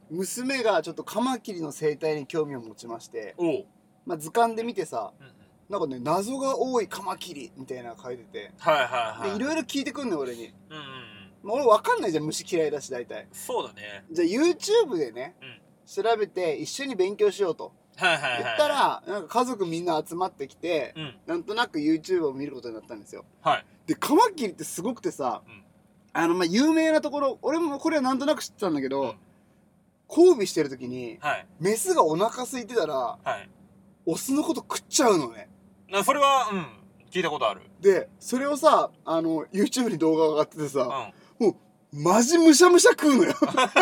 娘がちょっとカマキリの生態に興味を持ちまして、 おう、 まあ、図鑑で見てさ、 うんうん、 なんかね謎が多いカマキリみたいなの書いてて、 はいはいはい、 でいろいろ聞いてくんの俺に、 うんうんうん、 まあ、俺分かんないじゃん、虫嫌いだし大体。 そうだね。 じゃあ YouTube でね、 うん、 調べて一緒に勉強しようとはいはいはい、 言ったら、なんか家族みんな集まってきて、 うん、 なんとなく YouTube を見ることになったんですよ。 はい、 でカマキリってすごくてさ、 うん、 まあ有名なところ、俺もこれはなんとなく知ってたんだけど、 うん、 交尾してる時に、 はい、 メスがお腹空いてたら、 はい、 オスのこと食っちゃうのね。 それは聞いたことある。 でそれをさ、YouTube に動画が上がっててさ、 うん、 もうマジむしゃむしゃ食うのよ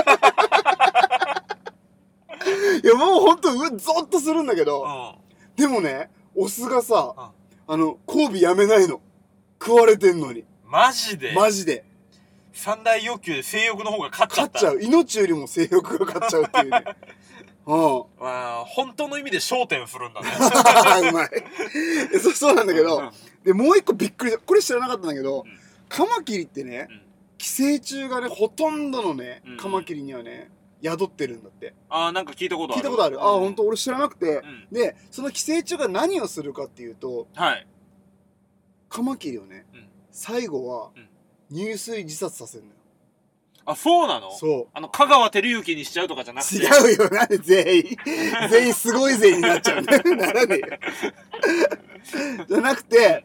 いやもうほんとゾッとするんだけど、 うん、 でもねオスがさ、 うん、 交尾やめないの。食われてんのに。 マジでマジで三大欲求で性欲の方が勝っちゃった。 勝っちゃう。命よりも性欲が勝っちゃうっていうねまあ本当の意味で焦点するんだねうまいそうなんだけど、でもう一個びっくりした、これ知らなかったんだけど、カマキリってね、寄生虫がねほとんどのねカマキリにはね宿ってるんだって。 なんか聞いたことある。 聞いたことある。本当俺知らなくて、でその寄生虫が何をするかっていうと、 はい、 カマキリをね、最後は入水自殺させるのよ。 そうなの？ そう。 香川照之にしちゃうとかじゃなくて。 違うよ。なんで全員すごい全員になっちゃうんだよ。ならねえよ。じゃなくて、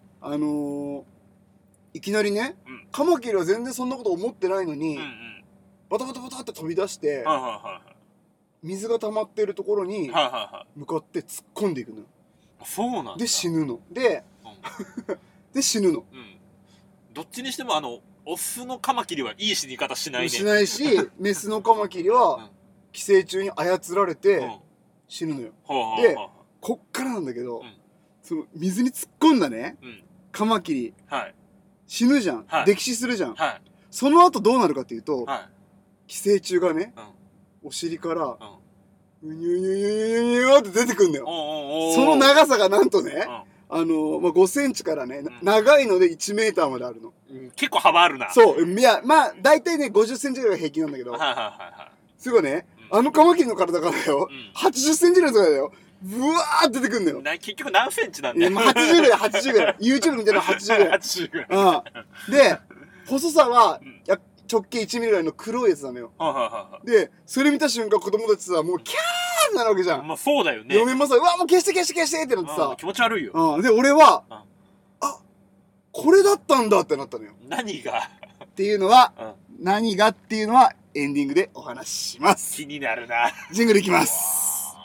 いきなりね、カマキリは全然そんなこと思ってないのに、バタバタバタって飛び出して、水が溜まってるところに向かって突っ込んでいくのよ。 そうなんだ。 で死ぬの。で死ぬの。 どっちにしてもオスのカマキリはいい死に方しないね。 しないし、メスのカマキリは寄生虫に操られて死ぬのよ。で、こっからなんだけど、その水に突っ込んだね、カマキリ、死ぬじゃん。溺死するじゃん。その後どうなるかっていうと、寄生虫がね、お尻から、うにゅうにゅうにゅうにゅうにゅうって出てくんだよ。その長さがなんとね、5センチからね、長いので1メーターまであるの。 結構幅あるな。 そう。いや、まあ、大体ね、50センチぐらいが平均なんだけど、すごいね、カマキリの体からだよ、80センチぐらいの体だよ、ブワーって出てくんだよ。 結局何センチなんだよ。 80ぐらい、80ぐらい。YouTube 見たら80ぐらい。 80ぐらい。 で、細さは、直径1ミリぐらいの黒いやつなのよ。で、それ見た瞬間子供たちさ、もうキャーってなるわけじゃん。 まあそうだよね。 嫁もさ、うわ、もう消して消して消してってなってさ。 気持ち悪いよ。 で、俺は、これだったんだってなったのよ。 何がっていうのは、何がっていうのはエンディングでお話しします。 気になるな。 ジングルいきます。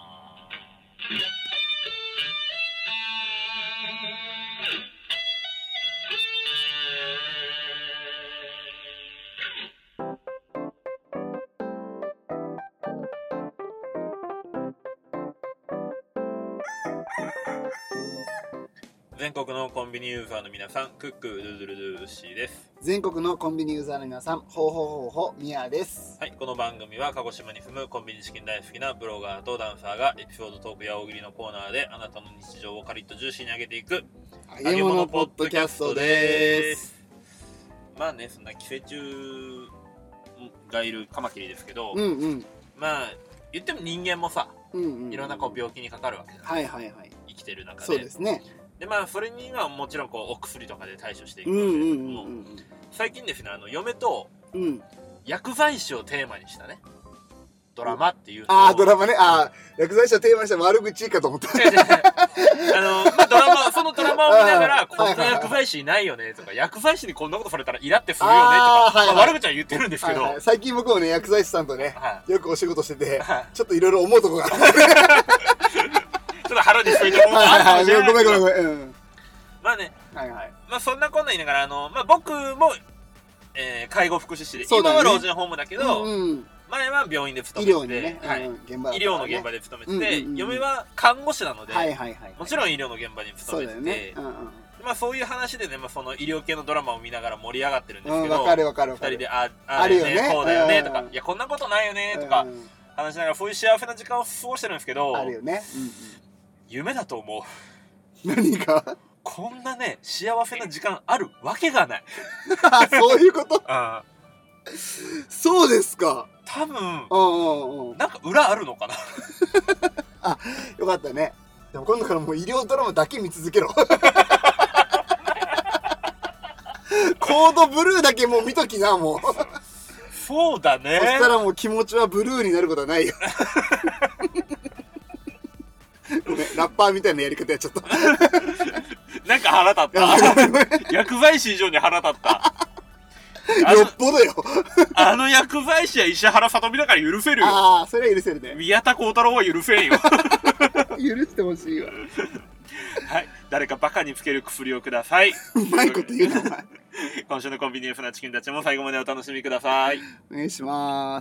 全国のコンビニユーザーの皆さん、クックドゥドゥルドゥシーです。 全国のコンビニユーザーの皆さん、ほうほうほうほうみやです。 はい、この番組は鹿児島に住むコンビニチキン大好きなブロガーとダンサーがエピソードトークや大喜利のコーナーであなたの日常をカリッとジューシーに上げていく揚げ物ポッドキャストです。 まあね、そんな寄生虫がいるカマキリですけど、まあ言っても人間もさ、いろんな病気にかかるわけじゃないですか。生きてる中で。 そうですね。 でまあそれにはもちろんお薬とかで対処していくんですけども、最近ですね、嫁と薬剤師をテーマにしたねドラマっていうのを、ドラマね、薬剤師をテーマにした悪口かと思った。 まあそのドラマを見ながらこんな薬剤師いないよねとか、薬剤師にこんなことされたらイラってするよねとか、悪口は言ってるんですけど、 最近僕もね薬剤師さんとねよくお仕事してて、ちょっといろいろ思うとこがある。 ちょっと腹にしといてもあるかもしれない。 ごめん。 まあね、まあそんなこんな言いながらまあ僕も介護福祉士で、今は老人ホームだけど、前は病院で勤めてて、医療の現場で勤めてて、嫁は看護師なのでもちろん医療の現場に勤めてて、まあそういう話でね、その医療系のドラマを見ながら盛り上がってるんですけど、2人であれよね、こうだよねとか、いやこんなことないよねとか話しながら、そういう幸せな時間を過ごしてるんですけど、夢だと思う。 何かこんなね幸せな時間あるわけがない。 そういうこと。そうですか。 多分なんか裏あるのかなあ、よかったね。でも今度からもう医療ドラマだけ見続けろコードブルーだけもう見ときな、もうそうだね。 そしたらもう気持ちはブルーになることはないよごめん、ラッパーみたいなやり方やっちゃったなんか腹立った薬剤師以上に腹立ったよっぽどよあの薬剤師は石原さとみだから許せるよ。 ああ、それは許せるね。 宮田幸太郎は許せんよ許してほしいわ。 はい、誰かバカにつける薬をください。 うまいこと言うな、お前。 今週のコンビニエンスなチキンたちも最後までお楽しみください。 お願いします。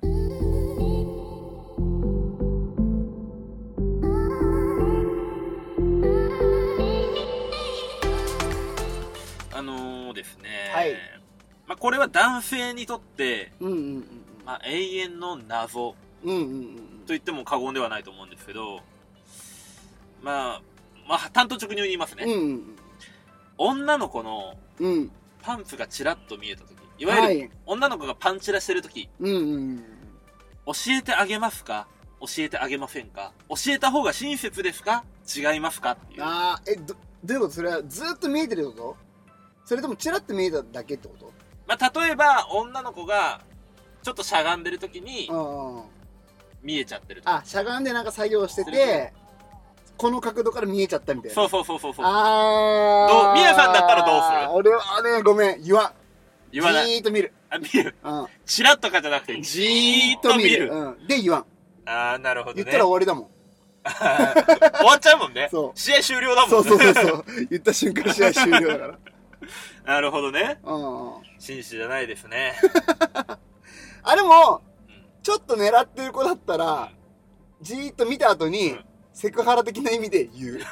ですね、 はい、 まあ、これは男性にとって、 まあ、永遠の謎と言っても過言ではないと思うんですけど、まあ単刀直入に言いますね、女の子のパンツがチラッと見えた時、いわゆる女の子がパンチラしてる時、教えてあげますか、教えてあげませんか、教えた方が親切ですか、違いますかっていう。 どういうこと？それはずっと見えてるってこと？それともチラッと見えただけってこと？ まあ、例えば女の子がちょっとしゃがんでる時に見えちゃってるとか、 しゃがんでなんか作業しててこの角度から見えちゃったみたいな。 そうみやさんだったらどうする？ 俺はね、ごめん、言わない。じーっと見る。 見る。チラッとかじゃなくてじーっと見る。 で言わん。 なるほどね。 言ったら終わりだもん。 終わっちゃうもんね。試合終了だもんね。 そう言った瞬間試合終了だからなるほどね。紳士じゃないですね。 でも、ちょっと狙ってる子だったら、じーっと見た後に、セクハラ的な意味で言う。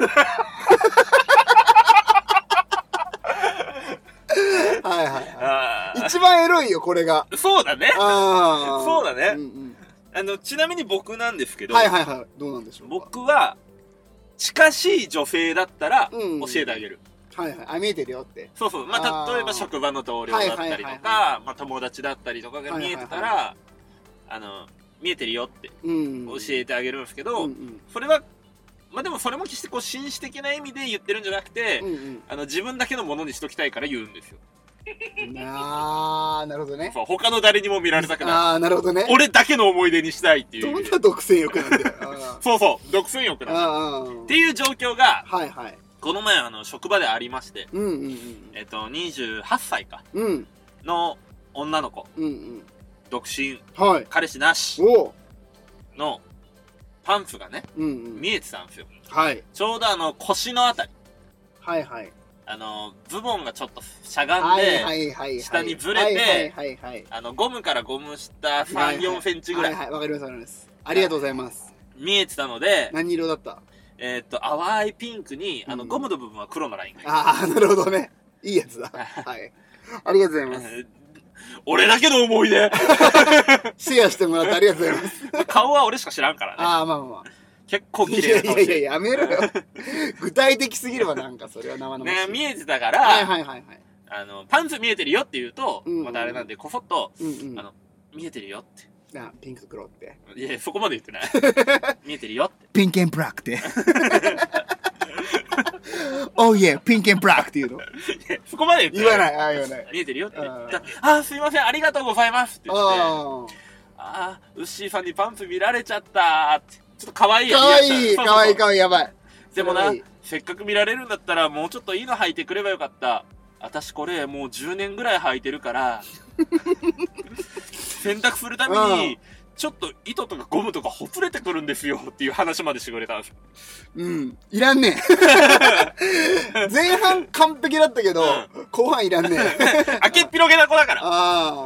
一番エロいよ、これが。 そうだね。そうだね。ちなみに僕なんですけど、 どうなんでしょうか。 僕は、近しい女性だったら、教えてあげる。 見えてるよって。 そう。まあ、例えば職場の同僚だったりとか、まあ、友達だったりとかが見えてたら、見えてるよって教えてあげるんですけど、それは、まあでもそれも決してこう紳士的な意味で言ってるんじゃなくて、自分だけのものにしときたいから言うんですよ。 なるほどね。 他の誰にも見られたくない。 なるほどね。 俺だけの思い出にしたいっていう。 どんな独占欲なんだよ。 独占欲なんだよ。っていう状況が、この前職場でありまして、28歳か、の女の子、独身、彼氏なしのパンツがね、見えてたんですよ。ちょうど腰のあたり。ズボンがちょっとしゃがんで、下にずれて、ゴムからゴム下3、4センチぐらい。 わかります。ありがとうございます。 見えてたので、 何色だった？ 淡いピンクに、ゴムの部分は黒のラインが。 なるほどね。いいやつだ。ありがとうございます。 俺だけの思い出シェアしてもらってありがとうございます。 顔は俺しか知らんからね。 まあ。 結構綺麗な顔してる。 いや、やめろよ。具体的すぎればなんかそれは生々しい。 ね、見えてたから、パンツ見えてるよって言うと、またあれなんで、こそっと、見えてるよって。 ピンク黒って。 いや、そこまで言ってない。見えてるよって。 ピンク&ブラックって。Oh yeah, ピンク&ブラックって言うの？ そこまで言わない。言わない。 見えてるよって。すいません、ありがとうございますって言って、ウッシーさんにパンツ見られちゃったって。ちょっと可愛いやつ。 可愛い、やばい。 でもな、せっかく見られるんだったら、もうちょっといいの履いてくればよかった。私これ、もう10年ぐらい履いてるから、洗濯するたびに、ちょっと糸とかゴムとかほつれてくるんですよっていう話までしてくれたんですよ。 いらんねえ。前半完璧だったけど、後半いらんねえ。 明けっぴろげな子だから。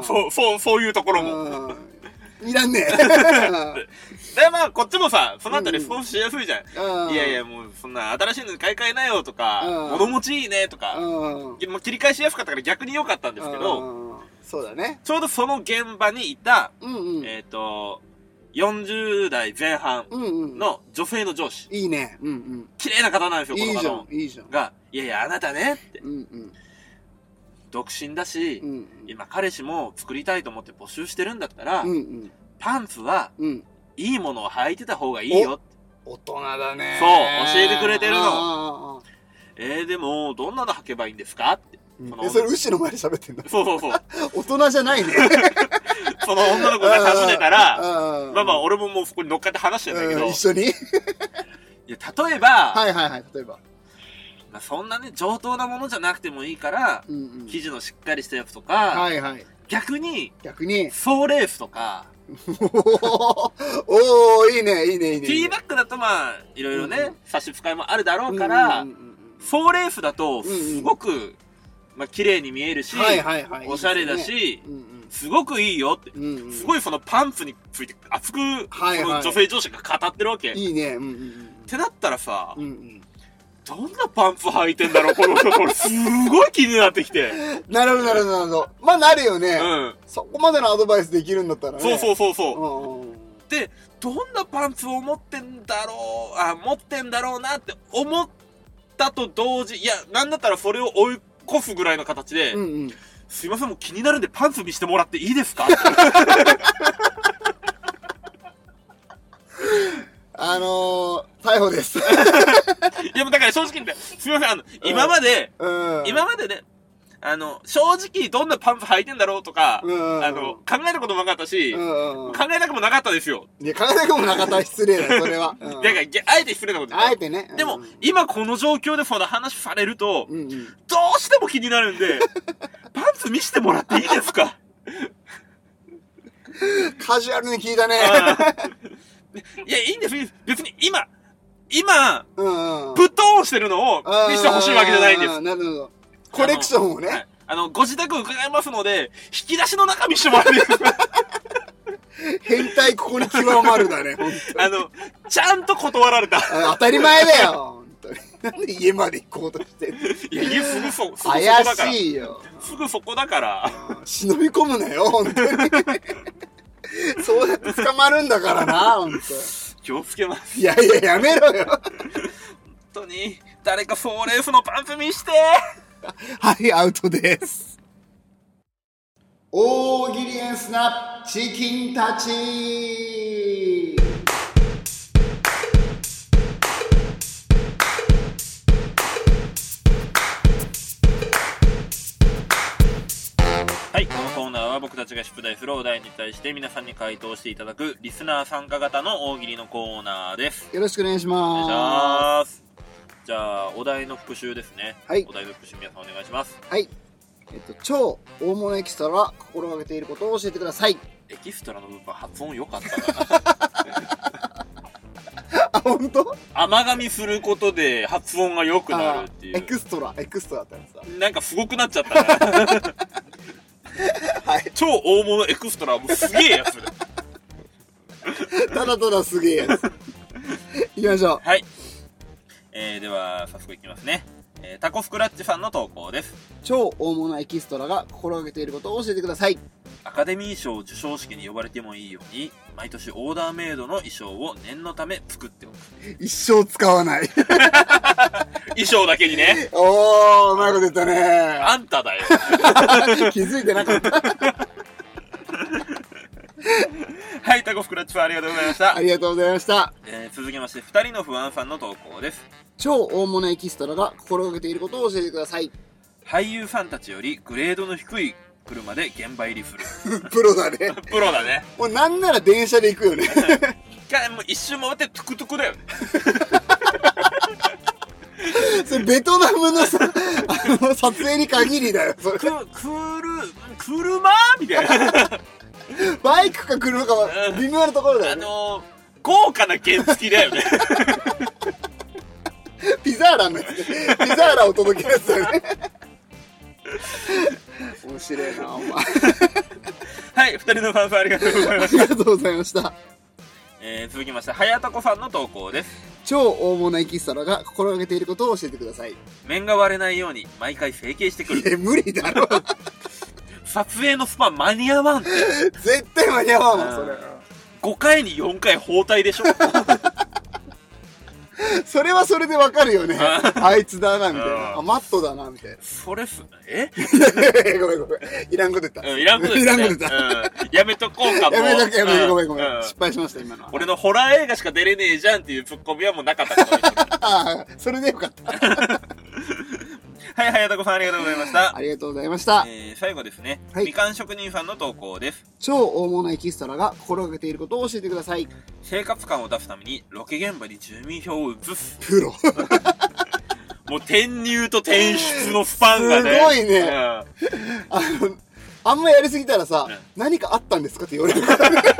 そういうところも。 いらんねえ。 で、まあ、こっちもさ、そのあたり少ししやすいじゃん。いや、もう、そんな、新しいの買い替えなよとか、物持ちいいねとか、切り返しやすかったから逆に良かったんですけど、 そうだね。 ちょうどその現場にいた、40代前半の女性の上司。 いいね。 綺麗な方なんですよ、この方。 いいじゃん。 が、いや、あなたねって。 独身だし、今彼氏も作りたいと思って募集してるんだったら、パンツはいいものを履いてた方がいいよ。 大人だね。 そう、教えてくれてるの。でも、どんなの履けばいいんですかって。 それ、牛の前で喋ってんだ。 そう。 大人じゃないね。 その女の子が尋ねたら、まあ俺ももうそこに乗っかって話してんだけど。 一緒にいや、例えば、 例えば。 まあそんなね、上等なものじゃなくてもいいから、生地のしっかりしたやつとか、逆に、ソーレースとか、 おー、いいね。 ティーバッグだとまあ、いろいろね、差し使いもあるだろうから、ソーレースだと、すごく、まあ、綺麗に見えるし、おしゃれだし、すごくいいよって、すごいそのパンツについて熱く、その女性上司が語ってるわけ。 いいね。 ってなったらさ、どんなパンツ履いてんだろう、この人。これすごい気になってきて。 なるほど。まあなるよね。そこまでのアドバイスできるんだったらね。 そう。で、どんなパンツを持ってんだろうなって思ったと同時、いや、なんだったらそれを追い越すぐらいの形で、すいません、もう気になるんでパンツ見してもらっていいですか逮捕です。いや、もうだから正直言って、すいません、今までね、正直どんなパンツ履いてんだろうとか、考えたこともなかったし、考えたくもなかったですよ。 いや、考えたくもなかったら失礼だよ、それは。 だから、あえて失礼なこと言う。あえてね。 でも、今この状況でその話されると、どうしても気になるんで、パンツ見せてもらっていいですか？ カジュアルに聞いたね。 いや、いいんです。別に今、ぶっ通してるのを見せてほしいわけじゃないんです。 なるほど。コレクションをね。 ご自宅伺いますので、引き出しの中見せてもらっていいですか？ 変態ここに極まるだね、 ちゃんと断られた。 当たり前だよ、本当に。なんで家まで行こうとしてる？ いや、家すぐそこだから。 怪しいよ。 すぐそこだから。 忍び込むなよ、本当に。そうやって捕まるんだからな、本当。 気をつけます。 いや、やめろよ。本当に、誰かソーレースのパンツ見して。 はい、アウトです。大喜利エンスナチキンたち。 はい、このコーナーは僕たちが出題するお題に対して皆さんに回答していただくリスナー参加型の大喜利のコーナーです。 よろしくお願いします。 お願いします。じゃあ、お題の復習ですね。 はい。 お題の復習、皆さんお願いします。 はい。超大物エキストラが心がけていることを教えてください。 エキストラの部分発音良かったな。 あ、本当？ 甘噛みすることで発音が良くなるっていう。 エクストラってやつだ。 なんかすごくなっちゃったね。はい。超大物エクストラはもうすげえやつ。 ただすげえやつ。行きましょう。 はい。では、早速いきますね。タコスクラッチさんの投稿です。 超大物エキストラが心がけていることを教えてください。 アカデミー賞授賞式に呼ばれてもいいように、毎年オーダーメイドの衣装を念のため作っておく。 一生使わない。 衣装だけにね。 おー、うまいこと言ったね。 あんただよ。 気づいてなかった。 はい、タコスクラッチさんありがとうございました。 ありがとうございました。 続きまして、2人の不安さんの投稿です。 超大物エキストラが心がけていることを教えてください。 俳優さんたちよりグレードの低い車で現場入りする。 プロだね。 プロだね。 もうなんなら電車で行くよね。 もう一周回ってトゥクトゥクだよね。 それベトナムのさ、撮影に限りだよ。それ車みたいな。 バイクか車かは微妙なところだよね。 豪華な原付だよね。 ピザーラのやつ。ピザーラを届けるやつだよね。面白いな、お前。 はい、二人のファンファンありがとうございました。 ありがとうございました。 続きまして、はやたこさんの投稿です。 超大物エキストラが心がけていることを教えてください。 面が割れないように毎回整形してくる。 無理だろ。 撮影のスパン間に合わんって。 絶対間に合わんわ、それ。 5回に4回包帯でしょ。 それはそれでわかるよね。あいつだなみたいな。あ、マットだなみたいな。 それごめん。いらんこと言った。 いらんこと言った。やめとこうかも。 やめとけ、ごめん。失敗しました今の。 俺のホラー映画しか出れねえじゃんっていうツッコミはもうなかったから。 ああ、それでよかった。 はい、はやたこさんありがとうございました。 ありがとうございました。 最後ですね、みかん職人さんの投稿です。 超大物エキストラが心がけていることを教えてください。 生活感を出すためにロケ現場に住民票を移す。 プロ。 もう転入と転出のスパンがね。 すごいね。あんまやりすぎたらさ、何かあったんですかって言われるからね。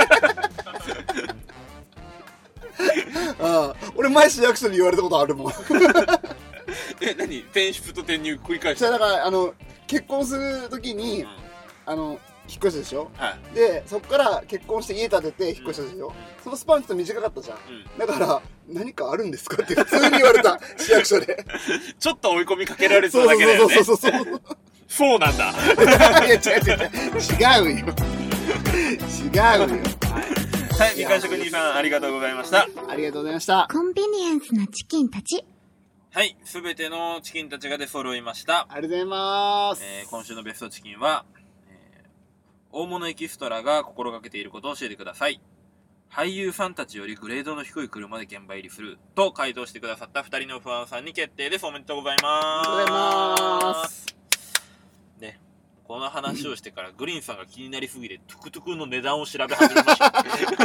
俺前市役所に言われたことあるもん。 何転出と転入繰り返して。 だから結婚するときに、引っ越したでしょ、でそっから結婚して家建てて引っ越したでしょ、そのスパンちょっと短かったじゃん、だから何かあるんですかって普通に言われた。市役所でちょっと追い込みかけられそうだけだよね。そうなんだ。 いや違うよ。 はい、みかん職人さんありがとうございました。 ありがとうございました。 コンビニエンスなチキンたち。 はい、すべてのチキンたちが出揃いました。 ありがとうございます。 今週のベストチキンは、大物エキストラが心がけていることを教えてください。俳優さんたちよりグレードの低い車で現場入りすると回答してくださった2人の不安さんに決定です。おめでとうございます。 ありがとうございます。 ね、この話をしてからグリーンさんが気になりすぎてトゥクトゥクの値段を調べ始めました。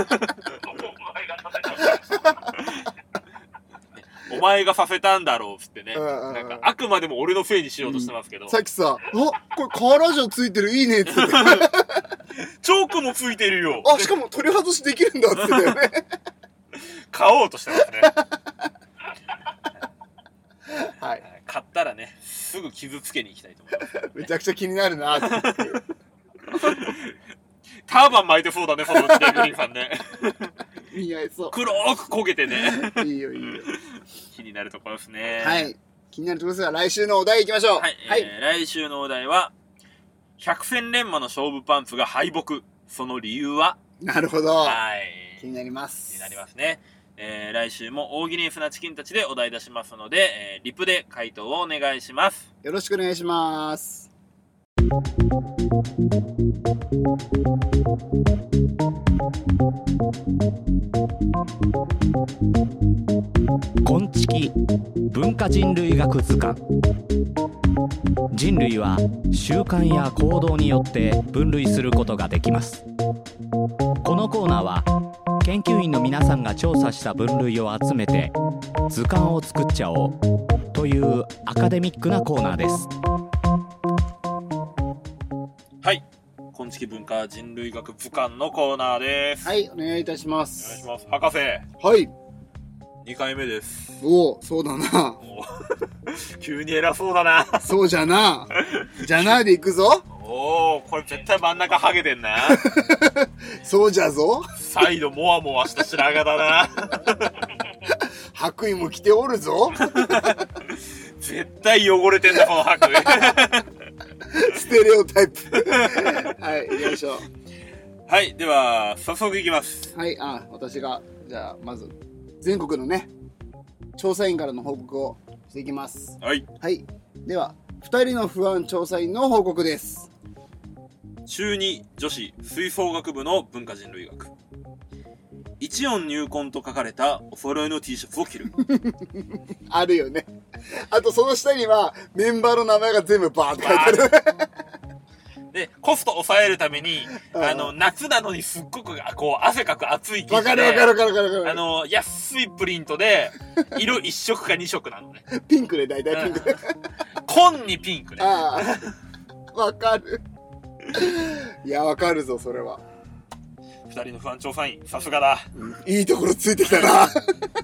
お前がさせたんだろうっつってね、なんかあくまでも俺のせいにしようとしてますけど、 さっきさ、これカーラジオついてるいいねっつってチョークもついてるよ。 しかも取り外しできるんだっつってたよね。 買おうとしてますね。 はい、 買ったらねすぐ傷つけに行きたいと思います、ね、 めちゃくちゃ気になるなってターバン巻いてそうだね、そのうちでグリーンさんね。 似合いそう。 黒く焦げてね。 いいよ。 気になるところですね。 はい。気になるところですが、来週のお題いきましょう。 はい。来週のお題は、百戦錬磨の勝負パンツが敗北。その理由は？ なるほど。 はい。 気になります。 気になりますね。来週も大喜利なチキンたちでお題出しますので、リプで回答をお願いします。 よろしくお願いします。 昆虫文化人類学図鑑。人類は習慣や行動によって分類することができます。このコーナーは研究員の皆さんが調査した分類を集めて図鑑を作っちゃおうというアカデミックなコーナーです。 はい、昆虫文化人類学図鑑のコーナーです。 はい、お願いいたします。 お願いします。博士。 はい。 2回目です。 おお、そうだな。 急に偉そうだな。 そうじゃな。じゃなでいくぞ。 おお、これ絶対真ん中ハゲてんな。 そうじゃぞ。 サイドモワモワした白髪だな。 白衣も着ておるぞ。 絶対汚れてんだこの白衣。 ステレオタイプ。はい、行きましょう。 はい、では早速いきます。 はい、私がじゃあまず全国のね調査員からの報告をしていきます。 はい。 はい。では2人の不安調査員の報告です。 中2女子吹奏楽部の文化人類学。一音入魂と書かれたお揃いの T シャツを着る。 あるよね。あとその下にはメンバーの名前が全部バーって書いてある。 で、コスト抑えるために、夏なのにすっごくこう汗かく暑い生地で、 わかる。 安いプリントで色1色か2色なのね。 ピンクで大体ピンクで。 紺にピンクね。 わかる。いや、わかるぞそれは。 2人の不安調査員、さすがだ。 いいところついてきたな。はい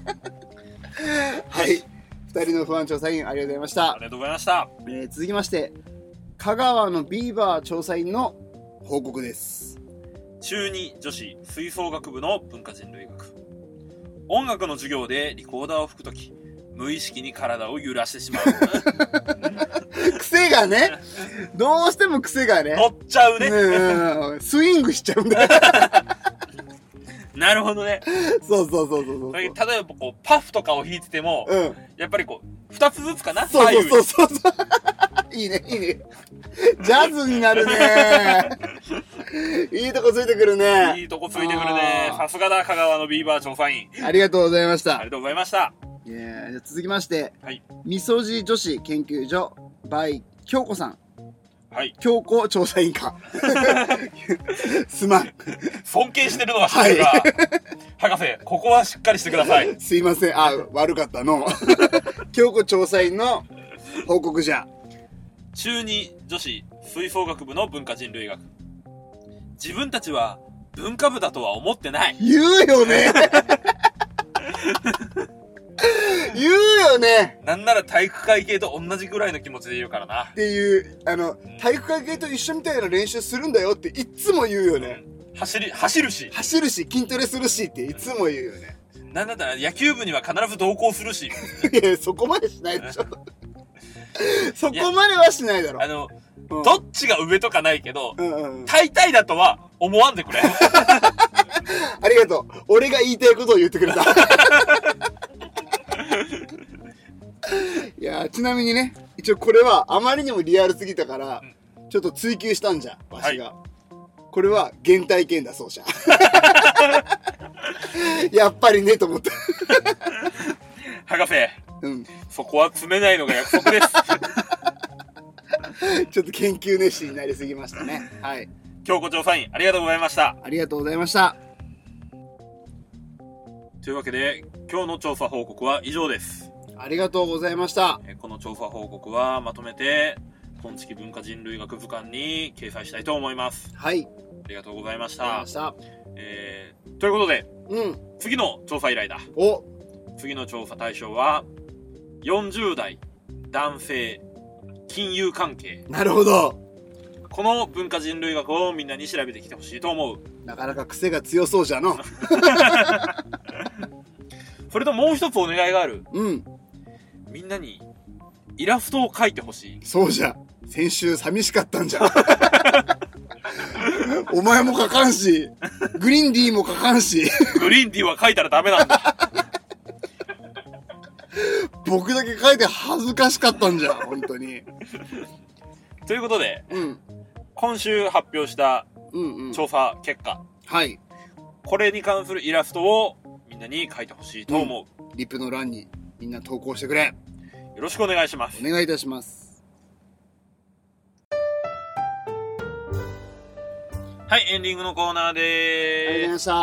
。2人の不安調査員ありがとうございました。 ありがとうございました。 続きまして、香川のビーバー調査員の報告です。 中2女子吹奏楽部の文化人類学。音楽の授業でリコーダーを吹くとき、無意識に体を揺らしてしまう。 癖がね、どうしても癖がね。 乗っちゃうね。 スイングしちゃうんだ。 なるほどね。 そう。 例えばこう、パフとかを弾いてても、やっぱりこう、2つずつかな。 そう。いいね。ジャズになるね。いいとこついてくるね。 いいとこついてくるね。さすがだ、香川のビーバー調査員。 ありがとうございました。 ありがとうございました。 じゃあ続きまして、 はい。 みそじ女子研究所 by 京子さん。 はい。 京子調査員か。すまん。 尊敬してるのは知ってるが、博士、ここはしっかりしてください。 すいません。悪かったの。京子調査員の報告じゃ。 中2女子吹奏楽部の文化人類学。自分たちは文化部だとは思ってない。 言うよね。言うよね。 なんなら体育会系と同じぐらいの気持ちで言うからな。 っていう、体育会系と一緒みたいな練習するんだよっていつも言うよね。 走るし、筋トレするしっていつも言うよね。 なんだったら野球部には必ず同行するし。 いや、そこまでしないでしょ。そこまではしないだろ。 どっちが上とかないけど、大体だとは思わんでくれ。 ありがとう。俺が言いたいことを言ってくれた。いや、ちなみにね、一応これはあまりにもリアルすぎたから、ちょっと追求したんじゃ、わしが。はい、これは原体験だそうじゃ。やっぱりねと思った。 博士、そこは詰めないのが約束です。 ちょっと研究熱心になりすぎましたね。はい。 京子調査員、ありがとうございました。 ありがとうございました。 というわけで、今日の調査報告は以上です。 ありがとうございました。 この調査報告はまとめて、今月文化人類学図鑑に掲載したいと思います。 はい。 ありがとうございました。ということで、次の調査依頼だ。次の調査対象は、40代男性金融関係。 なるほど。 この文化人類学をみんなに調べてきてほしいと思う。 なかなか癖が強そうじゃの。 それともう一つお願いがある。みんなにイラストを描いてほしい。 そうじゃ。先週寂しかったんじゃ。お前も描かんし、グリーンディーも描かんし。 グリーンディーは描いたらダメなんだ。 僕だけ描いて恥ずかしかったんじゃ、本当に。 ということで、今週発表した調査結果。 はい。 これに関するイラストをみんなに描いてほしいと思う。 リプの欄にみんな投稿してくれ。 よろしくお願いします。 お願いいたします。 はい、エンディングのコーナーでーす。 ありがとうございました。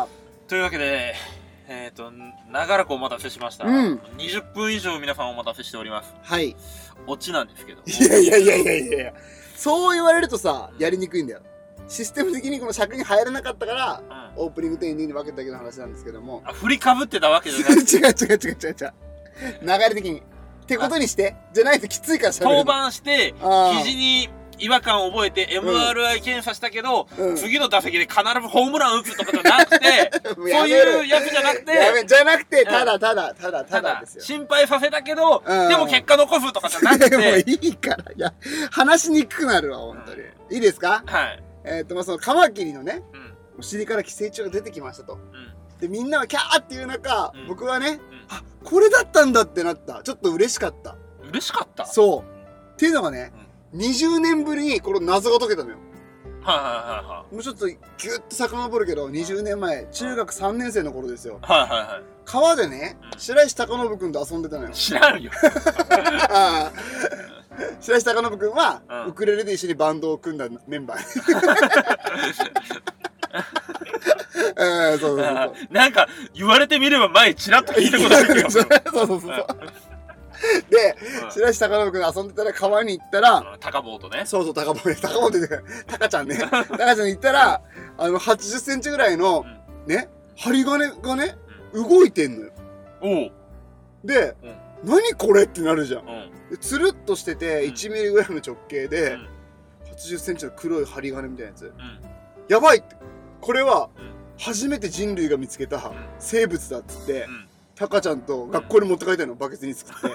というわけで、長らくお待たせしました。20分以上皆さんお待たせしております。 はい。 オチなんですけど。 いや。そう言われるとさ、やりにくいんだよ。システム的にこの尺に入らなかったから、オープニングとエンディングに分けただけの話なんですけども。 振りかぶってたわけじゃない。 違う。流れ的に。ってことにして、じゃないときついから喋る。登板して、肘に違和感を覚えて MRI 検査したけど、次の打席で必ずホームラン打つとかじゃなくて、そういうやつじゃなくて、 じゃなくて、ただですよ。 心配させたけど、でも結果残すとかじゃなくて。 もういいから。いや、話しにくくなるわ、本当に。いいですか？ はい。 そのカマキリのね、お尻から寄生虫が出てきましたと。で、みんなはキャーっていう中、僕はね、あ、これだったんだってなった。ちょっと嬉しかった。 嬉しかった？ そう。っていうのがね、20年ぶりにこの謎が解けたのよ。もうちょっとギュッと遡るけど、20年前、中学3年生の頃ですよ。川でね、白石貴信くんと遊んでたのよ。 知らんよ。 白石貴信くんは、ウクレレで一緒にバンドを組んだメンバー。そう。 なんか、言われてみれば前、チラッと聞いたことあるけど。そう。 で、白石貴信くんが遊んでたら川に行ったら、 タカボーとね。 そう、タカボーってタカちゃんね。タカちゃんに行ったら、80センチぐらいの、ね、針金がね、動いてんのよ。で、何これってなるじゃん。つるっとしてて、1ミリぐらいの直径で、80センチの黒い針金みたいなやつ。やばいって。これは、初めて人類が見つけた生物だっつって、タカちゃんと学校に持って帰ったの、バケツに作って。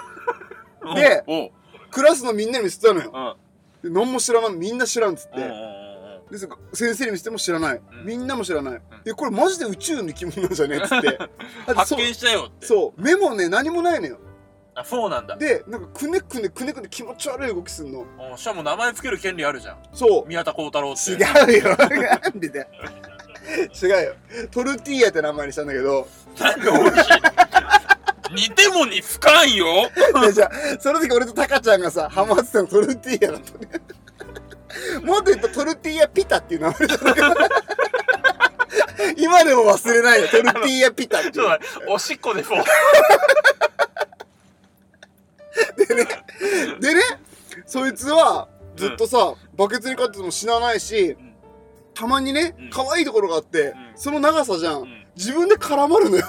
で、クラスのみんなに見せたのよ。何も知らん、みんな知らんっつって。 で先生に見せても知らない、みんなも知らない、これマジで宇宙の生き物なんじゃねっつって発見したよって。 そう目もね何もないのよ。 あ、そうなんだ。 でなんかくねくね気持ち悪い動きすんの。 しかも名前つける権利あるじゃん。 そう宮田幸太郎って。 違うよなんでだよ違うよ、トルティーヤって名前にしたんだけど。 なんで美味しい似ても似つかんよじゃあその時俺とタカちゃんがさハマってたのトルティーヤだったねもっと言うとトルティーヤピタっていう名前だったけど今でも忘れないよ、トルティーヤピタっていう。 そうだ、おしっこでそうでねそいつはずっとさ、バケツに飼ってても死なないし、たまにね可愛いところがあって、その長さじゃん、自分で絡まるのよ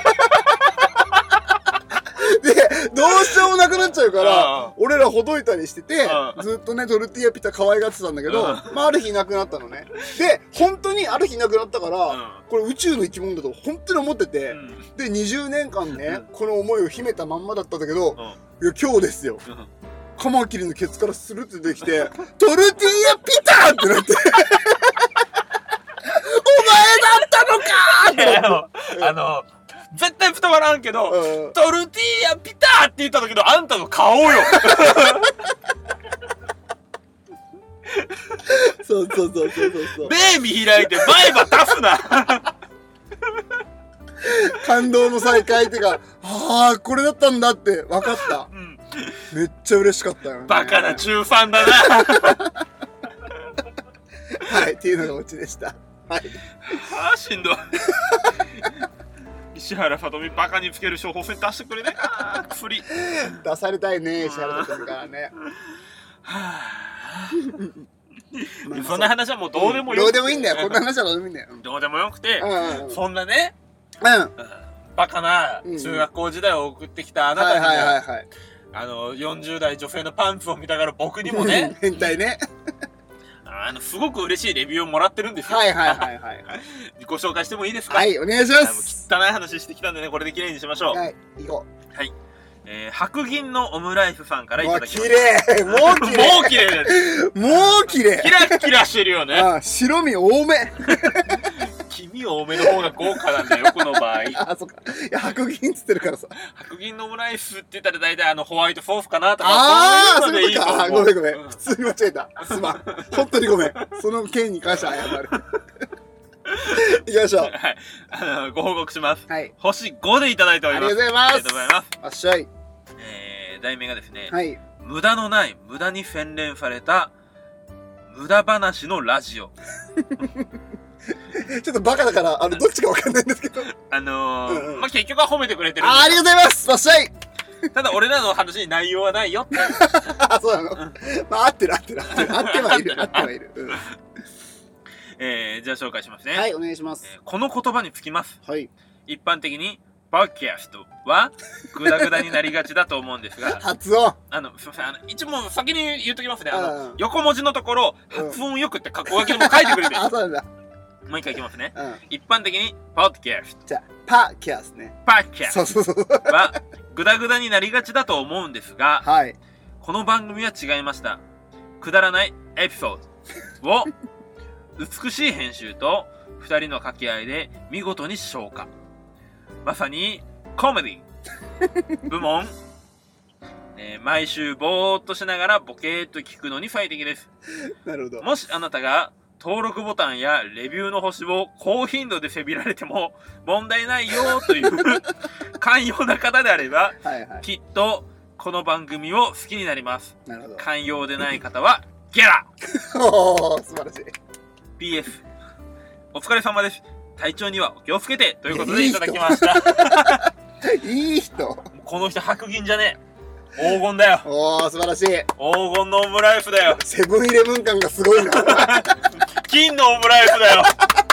でどうしようもなくなっちゃうから俺らほどいたりしてて、ずっとねトルティーヤピタ可愛がってたんだけど、まあある日いなくなったのね。で本当にある日いなくなったから、これ宇宙の生き物だと本当に思ってて、で20年間ねこの思いを秘めたまんまだったんだけど、いや今日ですよ、カマキリのケツからスルって出てきてトルティーヤピタってなってお前だったのかってなって絶対伝わらんけど、トルティーヤピタって言った時のあんたの顔よそう目見開いて前歯出すな感動の再会っていうか、ああこれだったんだって分かった、めっちゃ嬉しかったよね。 バカな中ファンだなはいっていうのがオチでした。はいはあしんどい石原さとみバカにつける処方箋出してくれねえかな薬出されたいね石原さとみからねはあそんな話はもうどうでもよくて、 どうでもいいんだよ、こんな話はどうでもいいんだよ、 どうでもよくて、そんなねバカな中学校時代を送ってきたあなたにも40代女性のパンツを見たがる僕にもね変態ねすごく嬉しいレビューをもらってるんですよ。ご紹介してもいいですか？ はい、お願いします。 汚い話してきたんでね、これで綺麗にしましょう。 はい、行こう。はい。白銀のオムライスさんからいただきました。 綺麗、もう綺麗、 もう綺麗です。 もう綺麗。 キラキラしてるよね。 白身多め。 黄身多めの方が豪華なんだよ、この場合。 あ、そっか。いや、白銀っつってるからさ。 白銀のオムライスって言ったら大体ホワイトソースかなとか。 そういうことか。ごめんごめん。普通に間違えた。すまん。本当にごめん。その件に関しては謝る。いきましょう。 はい。ご報告します。 はい。 星5でいただいております。 ありがとうございます。 ありがとうございます。 あっしゃい。 題名がですね。 はい。 無駄のない、無駄に洗練された、無駄話のラジオ。 ちょっとバカだから、どっちかわかんないんですけど。 まあ、結局は褒めてくれてるんです。ありがとうございます。わっしゃい。 ただ、俺らの話に内容はないよって。 あ、そうなの。まあ、合ってる。合ってはいる。 じゃあ紹介しますね。 はい、お願いします。 この言葉につきます。 はい。 一般的に、ポッドキャストはグダグダになりがちだと思うんですが発音すいません一応先に言っときますね横文字のところ発音よくって括弧書きでも書いてくれてあ、そうなんだ。 もう一回いきますね一般的にポッドキャストじゃあパキャスねパキャスそうはグダグダになりがちだと思うんですがはいこの番組は違いましたくだらないエピソードを美しい編集と二人の掛け合いで見事に消化まさにコメディ部門、毎週ぼーっとしながらボケーっと聞くのに最適です。 なるほど。 もしあなたが登録ボタンやレビューの星を高頻度でせびられても問題ないよという寛容な方であれば、きっとこの番組を好きになります。 なるほど。 寛容でない方はゲラおー、素晴らしい。 PS お疲れ様です。体調にはお気をつけてということでいただきました。 いい人。 この人白銀じゃねえ。黄金だよ。 おー、素晴らしい。 黄金のオムライスだよ。 セブンイレブン感がすごいな。 金のオムライスだよ。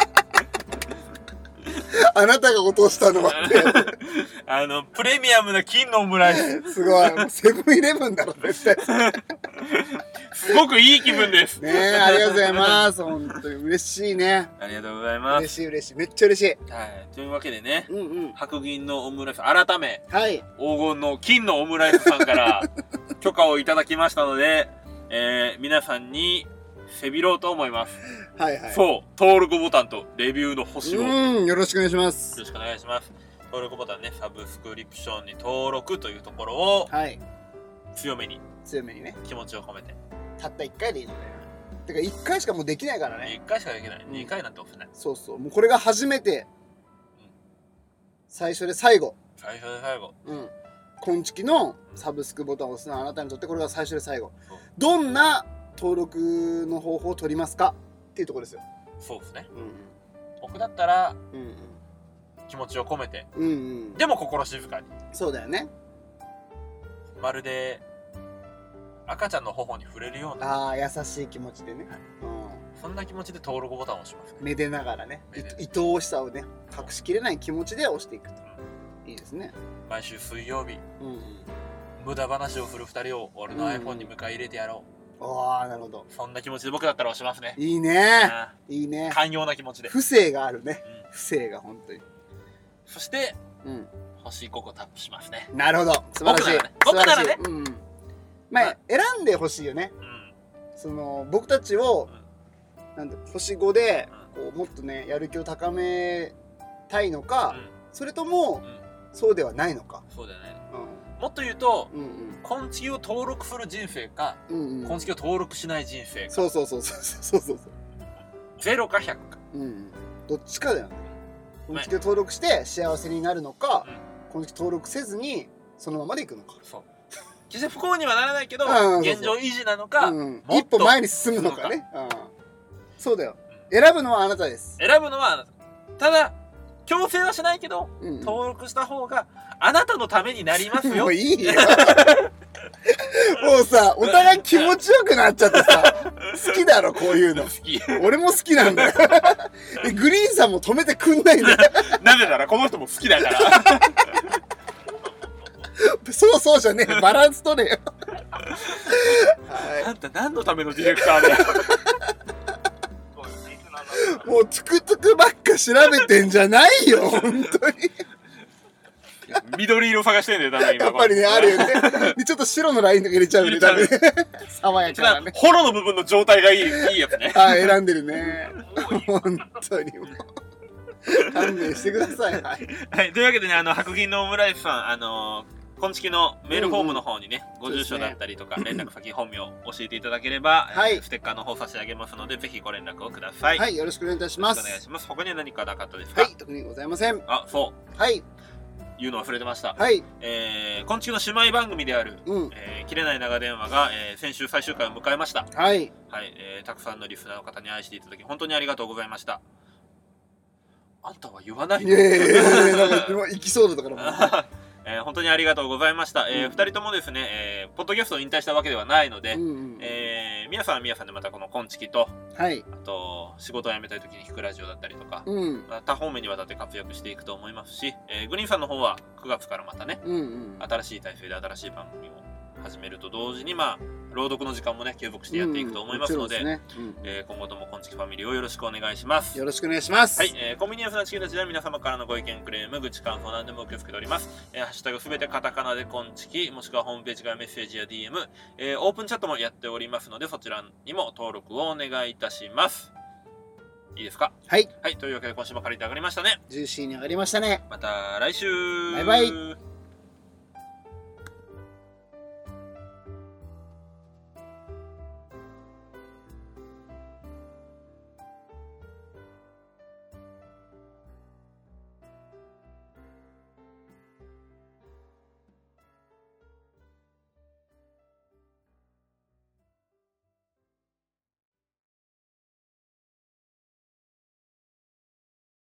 あなたが落としたのはってプレミアムな金のオムライス。 すごい。セブンイレブンだろ、絶対。 すごくいい気分です。 ねえ、ありがとうございます。本当に嬉しいね。 ありがとうございます。 嬉しい。めっちゃ嬉しい。 はい。というわけでね、 うん。 白銀のオムライス、改め、 はい。 黄金の金のオムライスさんから許可をいただきましたので、皆さんに背びろうと思います。 はいはい。 そう、登録ボタンとレビューの星を。 よろしくお願いします。 よろしくお願いします。登録ボタンね、サブスクリプションに登録というところを、 はい。 強めにね、気持ちを込めて。 たった1回でいいのね。てか1回しかもうできないからね。 1回しかできない。2回なんて押せない。 そうそう。もうこれが初めて、最初で最後。こんちきのサブスクボタンを押すのはあなたにとってこれが最初で最後。どんな登録の方法を取りますかっていうところですよ。 そうですね。僕だったら、気持ちを込めて、でも心静かに。 そうだよね。 まるで赤ちゃんの頬に触れるような、 優しい気持ちでね、 そんな気持ちで登録ボタンを押します。 めでながらね、愛おしさをね隠しきれない気持ちで押していくと、いいですね。 毎週水曜日、無駄話をする2人を俺の iPhone に迎え入れてやろう。 なるほど。 そんな気持ちで僕だったら押しますね。 いいね、いいね。 寛容な気持ちで。 不正があるね、不正が本当に。 そして、星5個タップしますね。 なるほど、素晴らしい。 僕ならね、 まあ選んでほしいよね。その僕たちをなんだ星5でこうもっとねやる気を高めたいのか、それともそうではないのか。 そうだよね。もっと言うと、こんちきを登録する人生か、こんちきを登録しない人生か。 そう。 0か100か。 どっちかだよね。こんちきを登録して幸せになるのか、こんちき登録せずにそのままでいくのか。そう。決して不幸にはならないけど、現状維持なのか、 一歩前に進むのかね。そうだよ。選ぶのはあなたです。 選ぶのはあなた。ただ、強制はしないけど、登録した方があなたのためになりますよ。 もういいよ。もうさ、お互い気持ちよくなっちゃってさ、好きだろ、こういうの。 好き。 俺も好きなんだよ。グリーンさんも止めてくんないんだよ。 なぜならこの人も好きだから。 そうじゃねえ。バランス取れよ。 あんた何のためのディレクターだよ。 もうトゥクトゥクばっか調べてんじゃないよ、本当に。 緑色探してんだよ、多分今。 やっぱりね、あるよね。で、ちょっと白のラインとか入れちゃうね、多分ね。爽やかなね。 ホロの部分の状態がいいやつね。 選んでるね。本当にもう。勘弁してください。 はい。というわけでね、白銀のオムライスさん、こんちきのメールフォームの方にね、ご住所だったりとか、連絡先、本名を教えていただければ、ステッカーの方差し上げますので、ぜひご連絡をください。 はい、よろしくお願いいたします。 お願いします。他には何かなかったですか？ はい、特にございません。 そう。 はい。 言うの忘れてました。 はい。 こんちきの姉妹番組である、切れない長電話が、先週最終回を迎えました。 はい。 はい。たくさんのリスナーの方に愛していただき、本当にありがとうございました。あんたは言わないの？ なんか行きそうだったからも本当にありがとうございました。2人ともですね、ポッドキャストを引退したわけではないので、皆さんは皆さんでまたこのこんちきと、あと仕事を辞めたい時に聞くラジオだったりとか、多方面にわたって活躍していくと思いますし、グリーンさんの方は9月からまたね、新しい体制で新しい番組を始めると同時に、朗読の時間もね継続してやっていくと思いますので、今後ともこんちきファミリーをよろしくお願いします。 よろしくお願いします。 はい、コンビニエンスなチキンたちでは皆様からのご意見クレーム愚痴感想何でも受け付けております。ハッシュタグすべてカタカナでこんちき、もしくはホームページからメッセージや DM、オープンチャットもやっておりますので、そちらにも登録をお願いいたします。いいですか？ はい。 はい、というわけで今週も借りて上がりましたね。 ジューシーに上がりましたね。 また来週。 バイバイ。